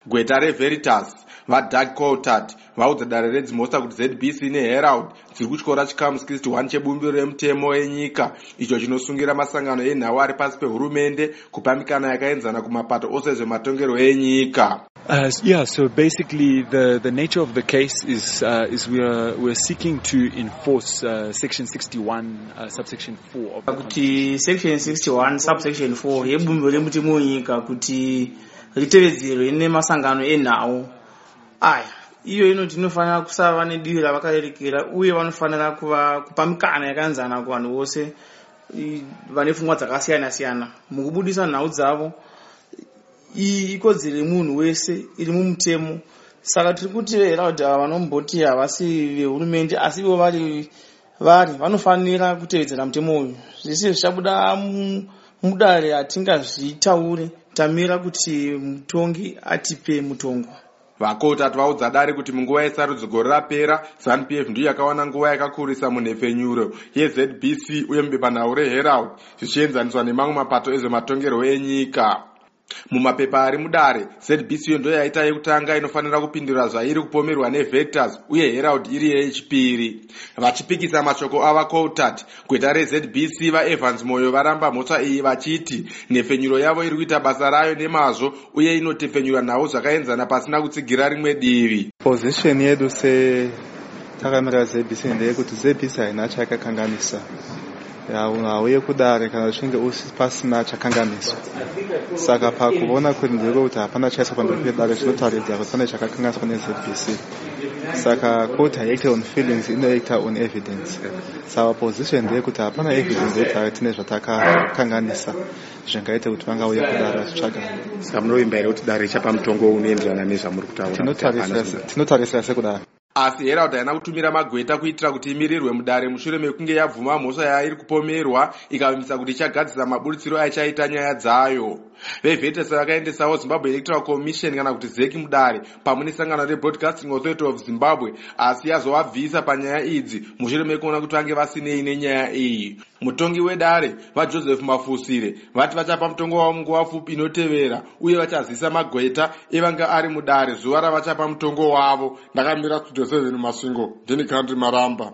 Gweta reVeritas vaDoug Coulthard vaudza dare redzimosta kuti ZBC neHerald dziri kutyora chikamu 61 chebumbiro remutemo wenyika icho chinosungira masangano enhau ari pasi pehurumende kupa mikana yakaenzana kumapato ose ezvematongerwo enyika. So basically the nature of the case is we're seeking to enforce section 61 subsection 4 of kuti section 61 subsection 4 yebumbiro remutemo wenyika kuti ritevedzerwe nemasangano enhau aya iyo inoti inofanira kusava nediro ravakarerekera uye vanofanira kupa mikana yakaenzana kuvanhu vose vane pfungwa dzakasiyana siyana mukubudisa nhau dzavo. Iyi ikodzero yemunhu wese iri mumutemo. Saka tiri kuti Herald vanomboti havasi vehurumende asi ivo vari vanofanira kutevedzera mutemo uyu. Zvese zvichabuda mudare hatingazvitaure tamira kuti mutongi atipe mutongo. VaCoulthard vaudza dare kuti munguva yesarudzo gore rapera ZANU-PF ndiyo yakawana nguva yakakurisa munhefenyuro yeZBC uye mubepanhau reHerald zvichienzaniswa nemamwe mapato ezvematongerwo enyika. Mumapepa ari mudare ZBC ndiyo yaita yekutanga inofanira kupindura zvairi kupomerwa neVeritas uye Herald iri yechipiri. Vachipikisa mashoko avaCoulthard, gweta reZBC vaEvans Moyo varamba mhosva iyi vachiti nhefenyuro yavo iri kuita basa rayo nemazvo uye inotefenyura nhau zvakaenzana pasina kutsigira rimwe divi. Position yedu takamira ZBC ndeyekuti ZBC haina chayakakanganisa. Uye kudare kana zvichinge pasina chakanganiswa. Saka pakuona kuti ndiro kuti hapana chaiswa pamberi pedare zvinotaridza kuti pane chakakanganiswa neZBC. Saka court haiacta on feelings, inoacta on evidence. Saka position ndeyekuti hapana evidence yekutare tine zvatakakanganisa zvingaita kuti vangauya kudare zvitsvaga. Saka munovimba here kuti dare richapa mutongo unoenderana nezvamuri kutaura? Tinotarisira sekudaro. Asi Herald haina kutumira magweta kuitira kuti imirirwe mudare mushure mekunge yabvuma mhosva yairi kupomerwa ikavimisa kuti ichagadzisa maburitsiro aichaita nyaya dzayo. VeVeritas vakaendesawo Zimbabwe Electoral Commission kana kuti ZEC mudare pamwe nesangano reBroadcasting Authority of Zimbabwe asi yazovabvisa panyaya idzi mushure mekuona kuti vange vasinei nenyaya iyi. Mutongi wedare vaJoseph Mafusire vati vachapa mutongo wavo munguva pfupi inotevera uye vachazisa magweta evanga ari mudare zuva ravachapa mutongo wavo. Ndakamira Studio 7 Masvingo, ndini Country Maramba.